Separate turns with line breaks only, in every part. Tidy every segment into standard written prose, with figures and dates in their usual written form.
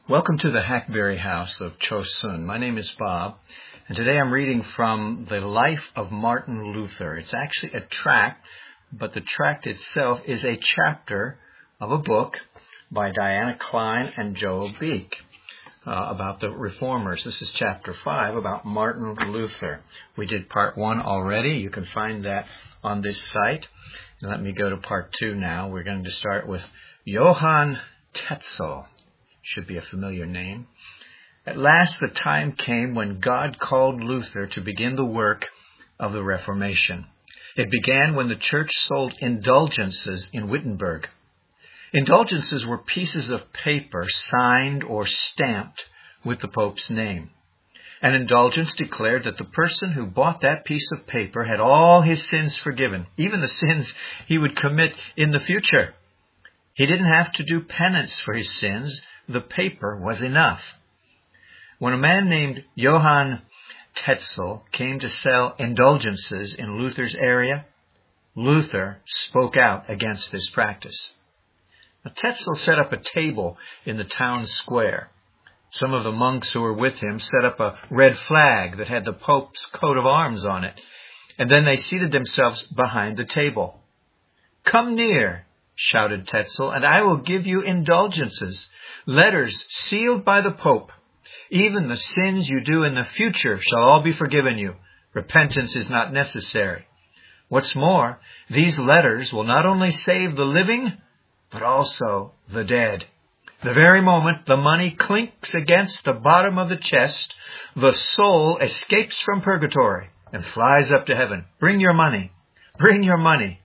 Welcome to the Hackberry House of Chosun. My name is Bob, and today I'm reading from the Life of Martin Luther. It's actually a tract, but the tract itself is a chapter of a book by Diana Klein and Joel Beek about the Reformers. This is chapter 5 about Martin Luther. We did part 1 already. You can find that on this site. Let me go to part 2 now. We're going to start with Johann Tetzel. Should be a familiar name. At last the time came when God called Luther to begin the work of the Reformation. It began when the church sold indulgences in Wittenberg. Indulgences were pieces of paper signed or stamped with the Pope's name. An indulgence declared that the person who bought that piece of paper had all his sins forgiven, even the sins he would commit in the future. He didn't have to do penance for his sins. The paper was enough. When a man named Johann Tetzel came to sell indulgences in Luther's area, Luther spoke out against this practice. Now, Tetzel set up a table in the town square. Some of the monks who were with him set up a red flag that had the Pope's coat of arms on it, and then they seated themselves behind the table. "Come near," shouted Tetzel, "and I will give you indulgences, letters sealed by the Pope. Even the sins you do in the future shall all be forgiven you. Repentance is not necessary. What's more, these letters will not only save the living, but also the dead. The very moment the money clinks against the bottom of the chest, the soul escapes from purgatory and flies up to heaven. Bring your money. Bring your money."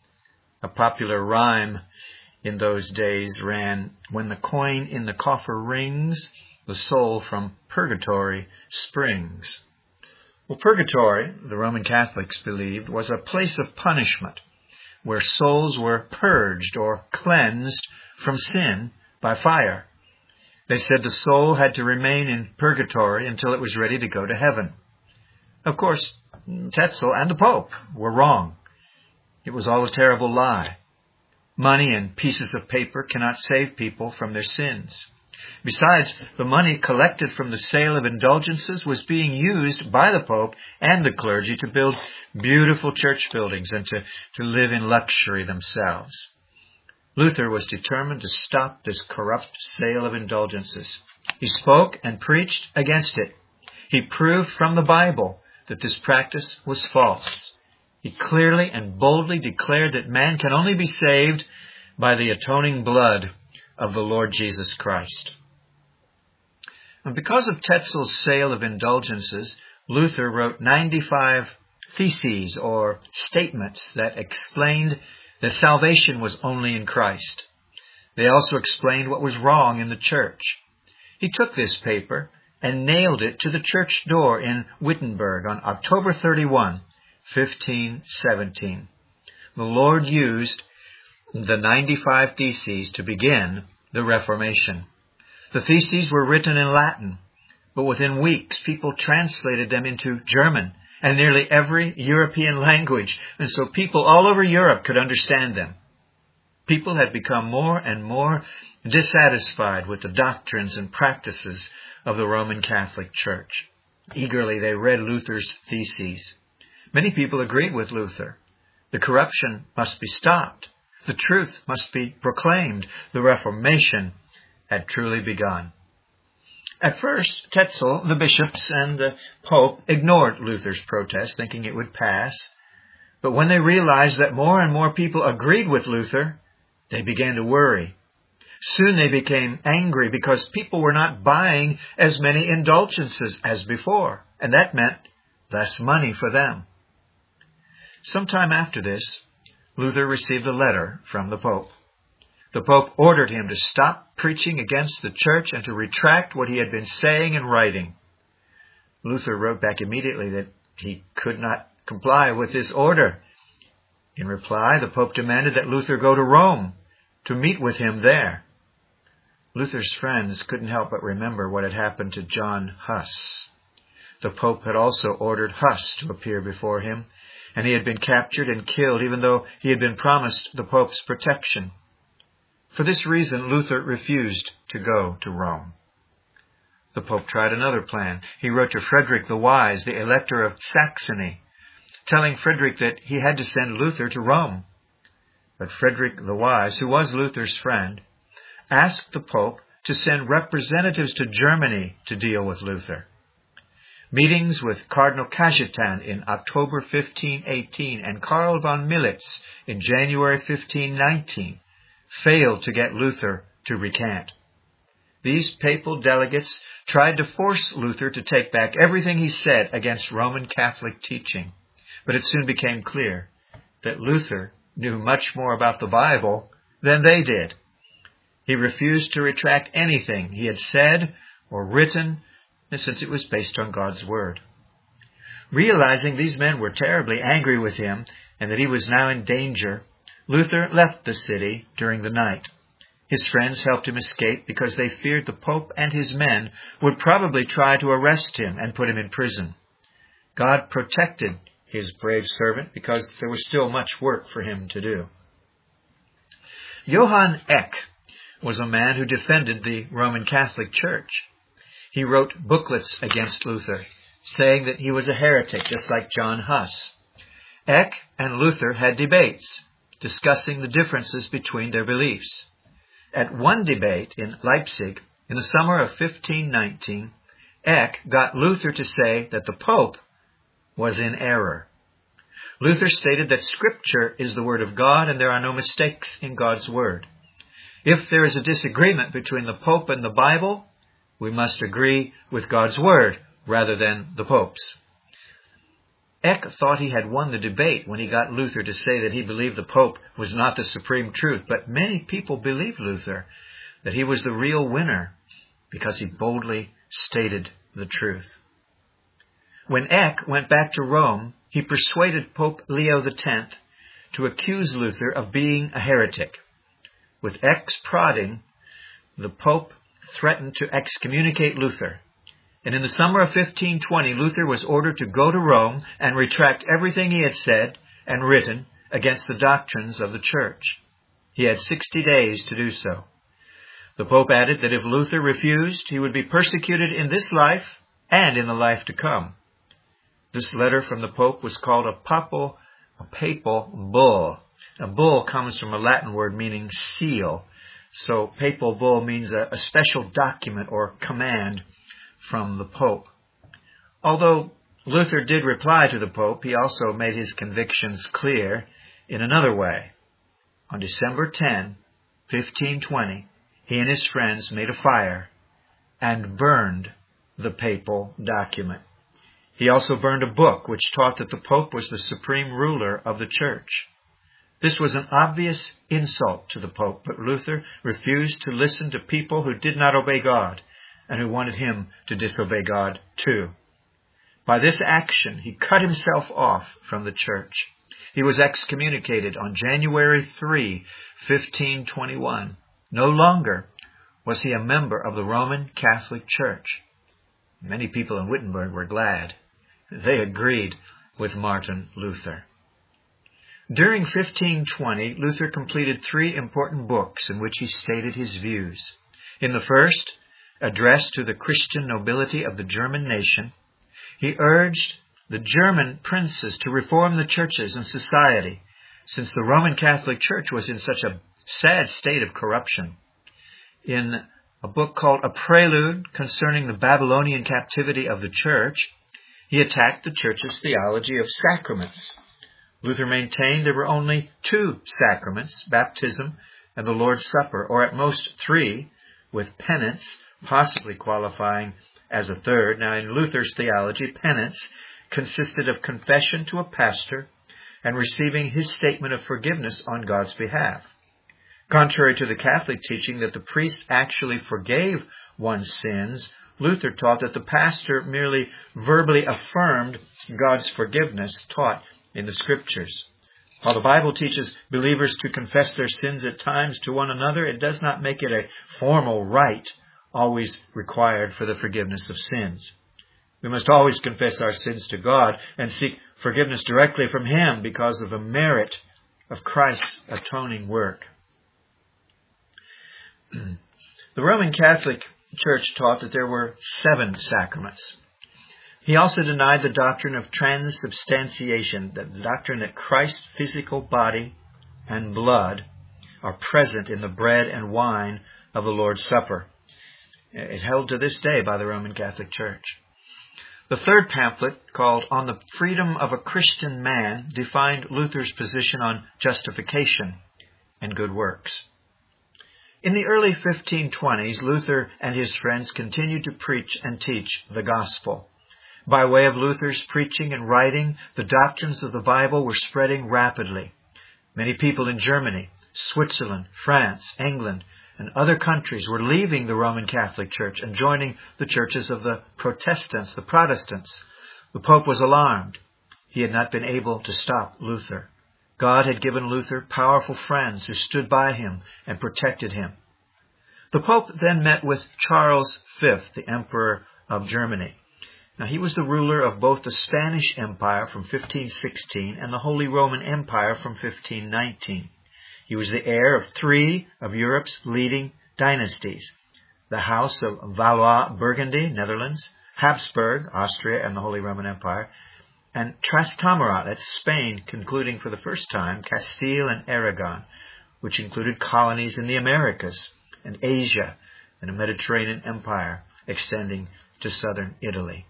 A popular rhyme in those days ran, "When the coin in the coffer rings, the soul from purgatory springs." Well, purgatory, the Roman Catholics believed, was a place of punishment where souls were purged or cleansed from sin by fire. They said the soul had to remain in purgatory until it was ready to go to heaven. Of course, Tetzel and the Pope were wrong. It was all a terrible lie. Money and pieces of paper cannot save people from their sins. Besides, the money collected from the sale of indulgences was being used by the Pope and the clergy to build beautiful church buildings and to live in luxury themselves. Luther was determined to stop this corrupt sale of indulgences. He spoke and preached against it. He proved from the Bible that this practice was false. He clearly and boldly declared that man can only be saved by the atoning blood of the Lord Jesus Christ. And because of Tetzel's sale of indulgences, Luther wrote 95 theses or statements that explained that salvation was only in Christ. They also explained what was wrong in the church. He took this paper and nailed it to the church door in Wittenberg on October 31, 1517. The Lord used the 95 Theses to begin the Reformation. The Theses were written in Latin, but within weeks people translated them into German and nearly every European language, and so people all over Europe could understand them. People had become more and more dissatisfied with the doctrines and practices of the Roman Catholic Church. Eagerly they read Luther's Theses. Many people agreed with Luther. The corruption must be stopped. The truth must be proclaimed. The Reformation had truly begun. At first, Tetzel, the bishops, and the Pope ignored Luther's protest, thinking it would pass. But when they realized that more and more people agreed with Luther, they began to worry. Soon they became angry because people were not buying as many indulgences as before, and that meant less money for them. Sometime after this, Luther received a letter from the Pope. The Pope ordered him to stop preaching against the church and to retract what he had been saying and writing. Luther wrote back immediately that he could not comply with this order. In reply, the Pope demanded that Luther go to Rome to meet with him there. Luther's friends couldn't help but remember what had happened to John Huss. The Pope had also ordered Huss to appear before him, and he had been captured and killed even though he had been promised the Pope's protection. For this reason, Luther refused to go to Rome. The Pope tried another plan. He wrote to Frederick the Wise, the Elector of Saxony, telling Frederick that he had to send Luther to Rome. But Frederick the Wise, who was Luther's friend, asked the Pope to send representatives to Germany to deal with Luther. Meetings with Cardinal Cajetan in October 1518 and Karl von Militz in January 1519 failed to get Luther to recant. These papal delegates tried to force Luther to take back everything he said against Roman Catholic teaching, but it soon became clear that Luther knew much more about the Bible than they did. He refused to retract anything he had said or written, since it was based on God's Word. Realizing these men were terribly angry with him and that he was now in danger, Luther left the city during the night. His friends helped him escape because they feared the Pope and his men would probably try to arrest him and put him in prison. God protected his brave servant because there was still much work for him to do. Johann Eck was a man who defended the Roman Catholic Church. He wrote booklets against Luther, saying that he was a heretic, just like John Huss. Eck and Luther had debates, discussing the differences between their beliefs. At one debate in Leipzig, in the summer of 1519, Eck got Luther to say that the Pope was in error. Luther stated that Scripture is the Word of God and there are no mistakes in God's Word. If there is a disagreement between the Pope and the Bible, we must agree with God's Word rather than the Pope's. Eck thought he had won the debate when he got Luther to say that he believed the Pope was not the supreme truth, but many people believed Luther that he was the real winner because he boldly stated the truth. When Eck went back to Rome, he persuaded Pope Leo X to accuse Luther of being a heretic. With Eck's prodding, the Pope threatened to excommunicate Luther. And in the summer of 1520, Luther was ordered to go to Rome and retract everything he had said and written against the doctrines of the Church. He had 60 days to do so. The Pope added that if Luther refused, he would be persecuted in this life and in the life to come. This letter from the Pope was called a papal bull. A bull comes from a Latin word meaning seal. So papal bull means a special document or command from the Pope. Although Luther did reply to the Pope, he also made his convictions clear in another way. On December 10, 1520, he and his friends made a fire and burned the papal document. He also burned a book which taught that the Pope was the supreme ruler of the Church. This was an obvious insult to the Pope, but Luther refused to listen to people who did not obey God and who wanted him to disobey God too. By this action, he cut himself off from the Church. He was excommunicated on January 3, 1521. No longer was he a member of the Roman Catholic Church. Many people in Wittenberg were glad. They agreed with Martin Luther. During 1520, Luther completed 3 important books in which he stated his views. In the first, addressed to the Christian nobility of the German nation, he urged the German princes to reform the churches and society, since the Roman Catholic Church was in such a sad state of corruption. In a book called A Prelude Concerning the Babylonian Captivity of the Church, he attacked the Church's theology of sacraments. Luther maintained there were only 2 sacraments, baptism and the Lord's Supper, or at most 3, with penance possibly qualifying as a third. Now, in Luther's theology, penance consisted of confession to a pastor and receiving his statement of forgiveness on God's behalf. Contrary to the Catholic teaching that the priest actually forgave one's sins, Luther taught that the pastor merely verbally affirmed God's forgiveness taught in the Scriptures. While the Bible teaches believers to confess their sins at times to one another, it does not make it a formal rite always required for the forgiveness of sins. We must always confess our sins to God and seek forgiveness directly from Him because of the merit of Christ's atoning work. The Roman Catholic Church taught that there were 7 sacraments. He also denied the doctrine of transubstantiation, the doctrine that Christ's physical body and blood are present in the bread and wine of the Lord's Supper. It held to this day by the Roman Catholic Church. The third pamphlet, called On the Freedom of a Christian Man, defined Luther's position on justification and good works. In the early 1520s, Luther and his friends continued to preach and teach the gospel. By way of Luther's preaching and writing, the doctrines of the Bible were spreading rapidly. Many people in Germany, Switzerland, France, England, and other countries were leaving the Roman Catholic Church and joining the churches of the Protestants, the Protestants. The Pope was alarmed. He had not been able to stop Luther. God had given Luther powerful friends who stood by him and protected him. The Pope then met with Charles V, the Emperor of Germany. Now, he was the ruler of both the Spanish Empire from 1516 and the Holy Roman Empire from 1519. He was the heir of 3 of Europe's leading dynasties: the House of Valois-Burgundy, Netherlands; Habsburg, Austria and the Holy Roman Empire; and Trastamara, that's Spain, concluding for the first time Castile and Aragon, which included colonies in the Americas and Asia and a Mediterranean empire extending to southern Italy.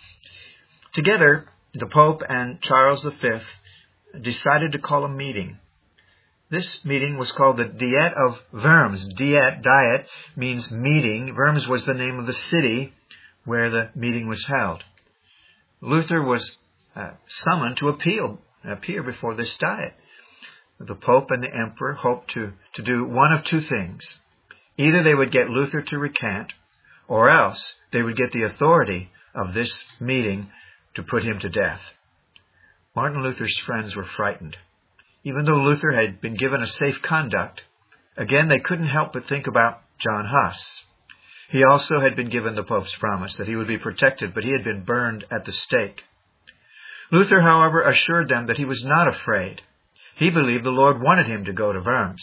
Together, the Pope and Charles V decided to call a meeting. This meeting was called the Diet of Worms. Diet means meeting. Worms was the name of the city where the meeting was held. Luther was summoned to appear before this Diet. The Pope and the Emperor hoped to do one of 2 things. Either they would get Luther to recant, or else they would get the authority of this meeting to put him to death. Martin Luther's friends were frightened. Even though Luther had been given a safe conduct, again they couldn't help but think about John Huss. He also had been given the Pope's promise that he would be protected, but he had been burned at the stake. Luther, however, assured them that he was not afraid. He believed the Lord wanted him to go to Worms.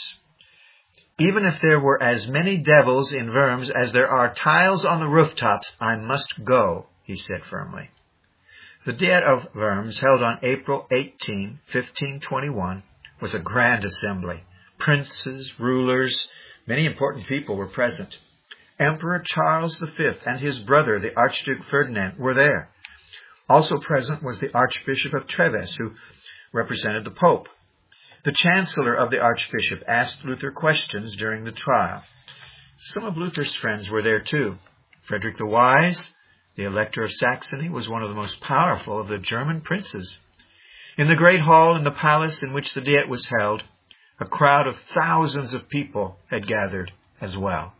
Even if there were as many devils in Worms as there are tiles on the rooftops, I must go, he said firmly. The Diet of Worms, held on April 18, 1521, was a grand assembly. Princes, rulers, many important people were present. Emperor Charles V and his brother, the Archduke Ferdinand, were there. Also present was the Archbishop of Treves, who represented the Pope. The Chancellor of the Archbishop asked Luther questions during the trial. Some of Luther's friends were there too. Frederick the Wise, the Elector of Saxony, was one of the most powerful of the German princes. In the great hall in the palace in which the Diet was held, a crowd of thousands of people had gathered as well.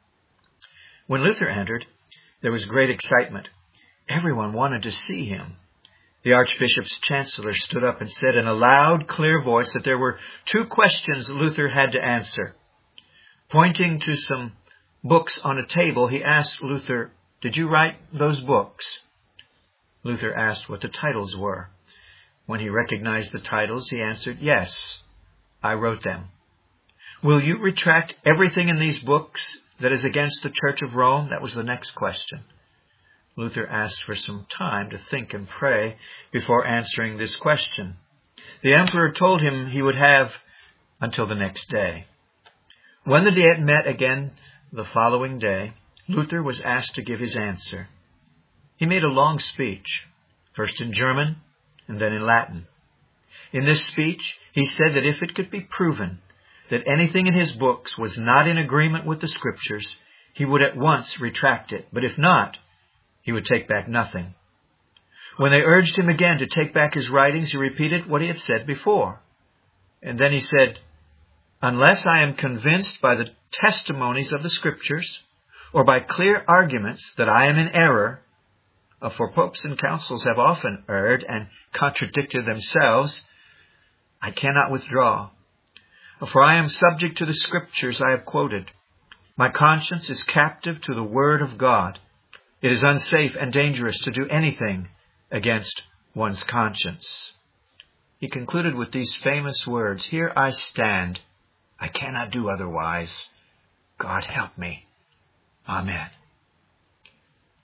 When Luther entered, there was great excitement. Everyone wanted to see him. The Archbishop's Chancellor stood up and said in a loud, clear voice that there were 2 questions Luther had to answer. Pointing to some books on a table, he asked Luther, "Did you write those books?" Luther asked what the titles were. When he recognized the titles, he answered, "Yes, I wrote them." "Will you retract everything in these books that is against the Church of Rome?" That was the next question. Luther asked for some time to think and pray before answering this question. The emperor told him he would have until the next day. When the Diet met again the following day, Luther was asked to give his answer. He made a long speech, first in German and then in Latin. In this speech, he said that if it could be proven that anything in his books was not in agreement with the Scriptures, he would at once retract it. But if not, he would take back nothing. When they urged him again to take back his writings, he repeated what he had said before. And then he said, "Unless I am convinced by the testimonies of the Scriptures, or by clear arguments that I am in error, for popes and councils have often erred and contradicted themselves, I cannot withdraw. For I am subject to the Scriptures I have quoted. My conscience is captive to the Word of God. It is unsafe and dangerous to do anything against one's conscience." He concluded with these famous words, "Here I stand. I cannot do otherwise. God help me. Amen."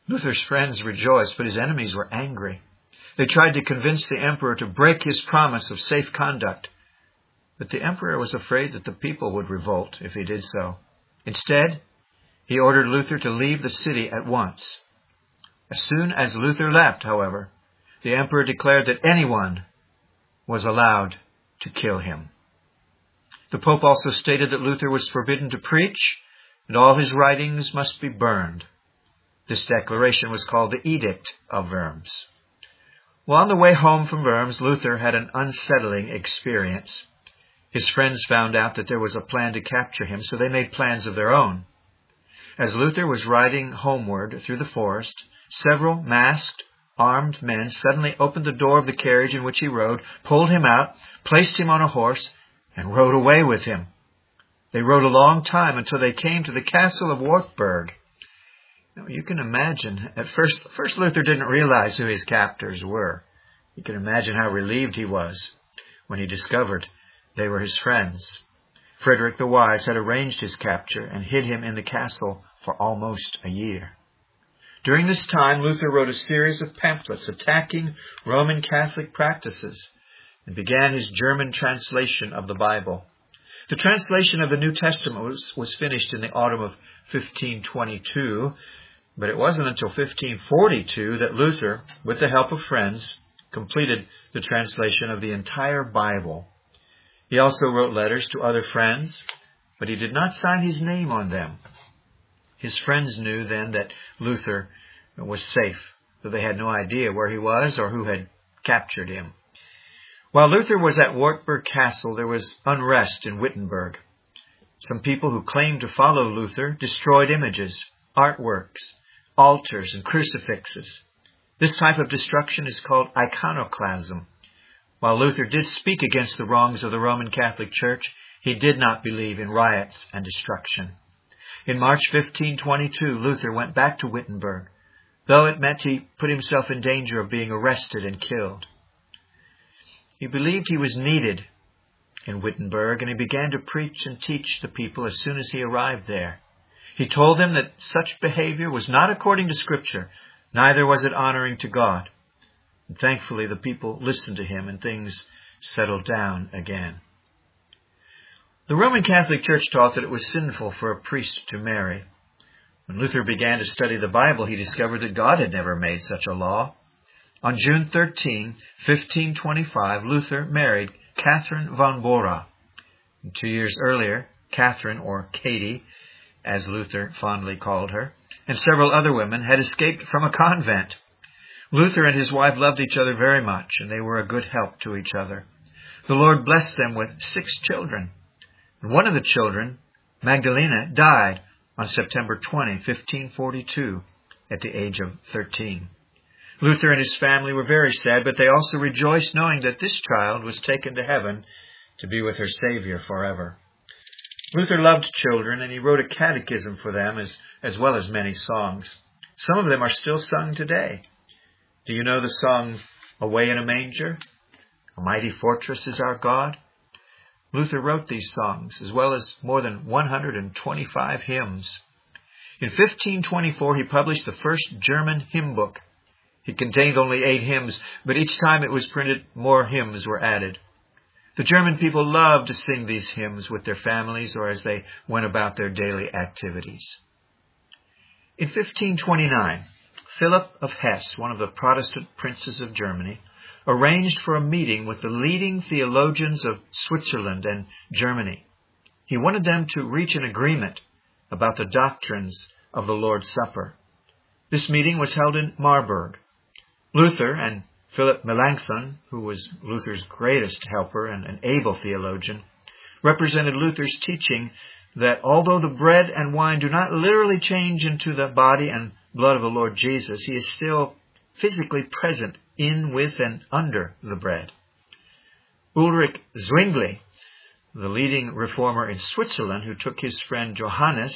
Luther's friends rejoiced, but his enemies were angry. They tried to convince the emperor to break his promise of safe conduct, but the emperor was afraid that the people would revolt if he did so. Instead, he ordered Luther to leave the city at once. As soon as Luther left, however, the emperor declared that anyone was allowed to kill him. The Pope also stated that Luther was forbidden to preach, and all his writings must be burned. This declaration was called the Edict of Worms. Well, on the way home from Worms, Luther had an unsettling experience. His friends found out that there was a plan to capture him, so they made plans of their own. As Luther was riding homeward through the forest, several masked, armed men suddenly opened the door of the carriage in which he rode, pulled him out, placed him on a horse, and rode away with him. They rode a long time until they came to the castle of Wartburg. Now, you can imagine, at first Luther didn't realize who his captors were. You can imagine how relieved he was when he discovered they were his friends. Frederick the Wise had arranged his capture and hid him in the castle for almost a year. During this time, Luther wrote a series of pamphlets attacking Roman Catholic practices and began his German translation of the Bible. The translation of the New Testament was finished in the autumn of 1522, but it wasn't until 1542 that Luther, with the help of friends, completed the translation of the entire Bible. He also wrote letters to other friends, but he did not sign his name on them. His friends knew then that Luther was safe, though they had no idea where he was or who had captured him. While Luther was at Wartburg Castle, there was unrest in Wittenberg. Some people who claimed to follow Luther destroyed images, artworks, altars, and crucifixes. This type of destruction is called iconoclasm. While Luther did speak against the wrongs of the Roman Catholic Church, he did not believe in riots and destruction. In March 1522, Luther went back to Wittenberg, though it meant he put himself in danger of being arrested and killed. He believed he was needed in Wittenberg, and he began to preach and teach the people as soon as he arrived there. He told them that such behavior was not according to Scripture, neither was it honoring to God. And thankfully, the people listened to him and things settled down again. The Roman Catholic Church taught that it was sinful for a priest to marry. When Luther began to study the Bible, he discovered that God had never made such a law. On June 13, 1525, Luther married Catherine von Bora. And 2 years earlier, Catherine, or Katie, as Luther fondly called her, and several other women had escaped from a convent. Luther and his wife loved each other very much, and they were a good help to each other. The Lord blessed them with 6 children. And one of the children, Magdalena, died on September 20, 1542, at the age of 13. Luther and his family were very sad, but they also rejoiced knowing that this child was taken to heaven to be with her Savior forever. Luther loved children, and he wrote a catechism for them as well as many songs. Some of them are still sung today. Do you know the song, Away in a Manger? A Mighty Fortress is Our God? Luther wrote these songs, as well as more than 125 hymns. In 1524, he published the first German hymn book. It contained only 8 hymns, but each time it was printed, more hymns were added. The German people loved to sing these hymns with their families or as they went about their daily activities. In 1529, Philip of Hesse, one of the Protestant princes of Germany, arranged for a meeting with the leading theologians of Switzerland and Germany. He wanted them to reach an agreement about the doctrines of the Lord's Supper. This meeting was held in Marburg. Luther and Philip Melanchthon, who was Luther's greatest helper and an able theologian, represented Luther's teaching that although the bread and wine do not literally change into the body and blood of the Lord Jesus, he is still physically present in, with, and under the bread. Ulrich Zwingli, the leading reformer in Switzerland, who took his friend Johannes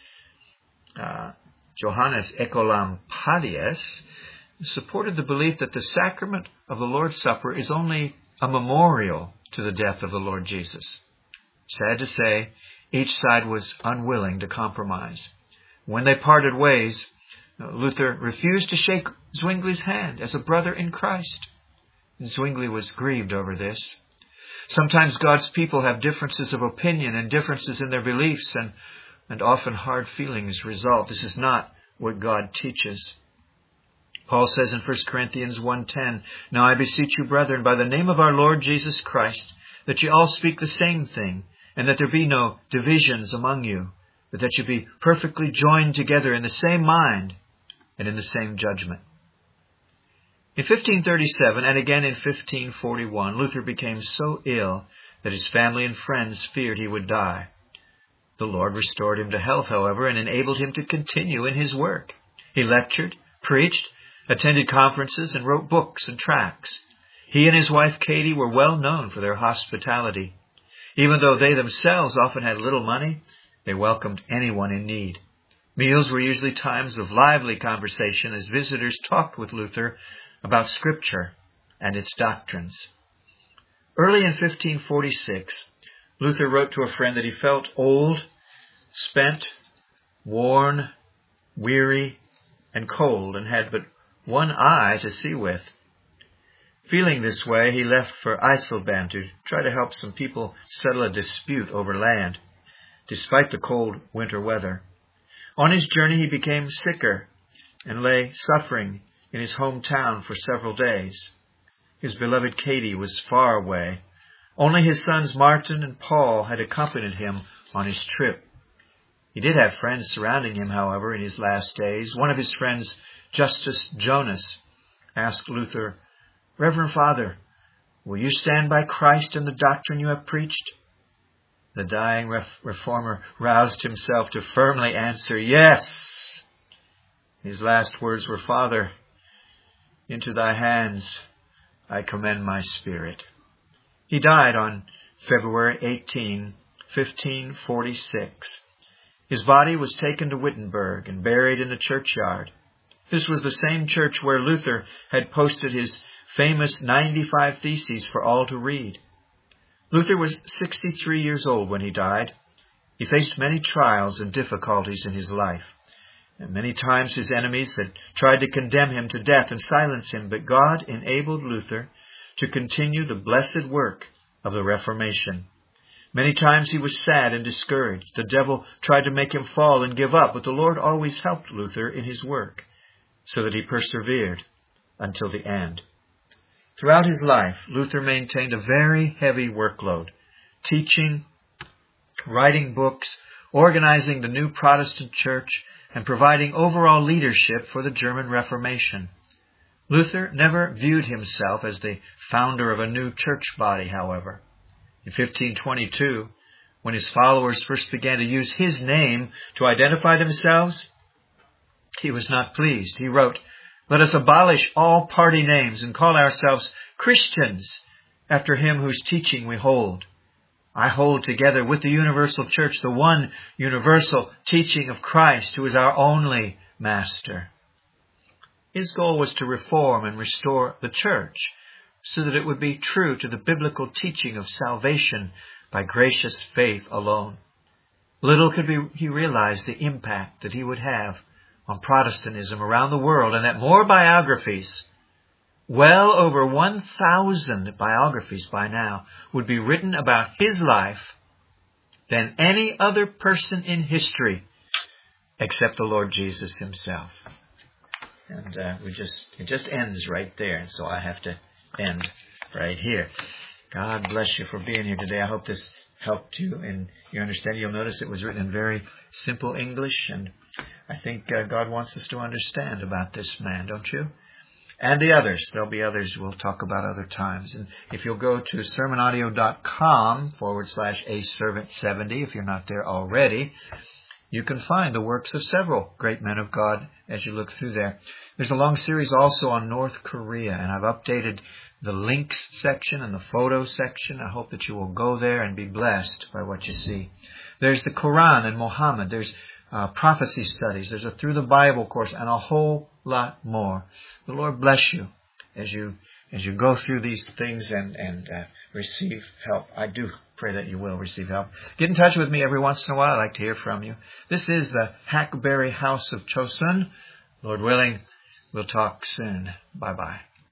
Ecolampadius, supported the belief that the sacrament of the Lord's Supper is only a memorial to the death of the Lord Jesus. Sad to say, each side was unwilling to compromise. When they parted ways, Luther refused to shake Zwingli's hand as a brother in Christ. Zwingli was grieved over this. Sometimes God's people have differences of opinion and differences in their beliefs, and often hard feelings result. This is not what God teaches. Paul says in 1 Corinthians 1:10, "Now I beseech you, brethren, by the name of our Lord Jesus Christ, that ye all speak the same thing, and that there be no divisions among you, but that ye be perfectly joined together in the same mind and in the same judgment." In 1537 and again in 1541, Luther became so ill that his family and friends feared he would die. The Lord restored him to health, however, and enabled him to continue in his work. He lectured, preached, attended conferences, and wrote books and tracts. He and his wife Katie were well known for their hospitality. Even though they themselves often had little money, they welcomed anyone in need. Meals were usually times of lively conversation as visitors talked with Luther about Scripture and its doctrines. Early in 1546, Luther wrote to a friend that he felt old, spent, worn, weary, and cold, and had but one eye to see with. Feeling this way, he left for Eisleben to try to help some people settle a dispute over land, despite the cold winter weather. On his journey, he became sicker and lay suffering in his hometown for several days. His beloved Katie was far away. Only his sons Martin and Paul had accompanied him on his trip. He did have friends surrounding him, however, in his last days. One of his friends, Justus Jonas, asked Luther, "Reverend Father, will you stand by Christ and the doctrine you have preached?" The dying reformer roused himself to firmly answer, "Yes." His last words were, "Father, into thy hands I commend my spirit." He died on February 18, 1546. His body was taken to Wittenberg and buried in the churchyard. This was the same church where Luther had posted his famous 95 Theses for all to read. Luther was 63 years old when he died. He faced many trials and difficulties in his life. And many times his enemies had tried to condemn him to death and silence him, but God enabled Luther to continue the blessed work of the Reformation. Many times he was sad and discouraged. The devil tried to make him fall and give up, but the Lord always helped Luther in his work, so that he persevered until the end. Throughout his life, Luther maintained a very heavy workload, teaching, writing books, organizing the new Protestant church, and providing overall leadership for the German Reformation. Luther never viewed himself as the founder of a new church body, however. In 1522, when his followers first began to use his name to identify themselves, he was not pleased. He wrote, "Let us abolish all party names and call ourselves Christians after him whose teaching we hold. I hold together with the universal church the one universal teaching of Christ, who is our only master." His goal was to reform and restore the church so that it would be true to the biblical teaching of salvation by gracious faith alone. Little could he realize the impact that he would have on Protestantism around the world, and that more biographies, well over 1,000 biographies by now, would be written about his life than any other person in history except the Lord Jesus himself. And it just ends right there, and so I have to end right here. God bless you for being here today. I hope this helped you in your understanding. You'll notice it was written in very simple English, and I think God wants us to understand about this man, don't you? And the others. There'll be others we'll talk about other times. And if you'll go to sermonaudio.com/aservant70, if you're not there already, you can find the works of several great men of God as you look through there. There's a long series also on North Korea, and I've updated the links section and the photo section. I hope that you will go there and be blessed by what you see. There's the Quran and Muhammad. There's prophecy studies. There's a Through the Bible course and a whole lot more. The Lord bless you as you go through these things and receive help. I do pray that you will receive help. Get in touch with me every once in a while. I'd like to hear from you. This is the Hackberry House of Chosun, Lord willing, we'll talk soon. Bye-bye.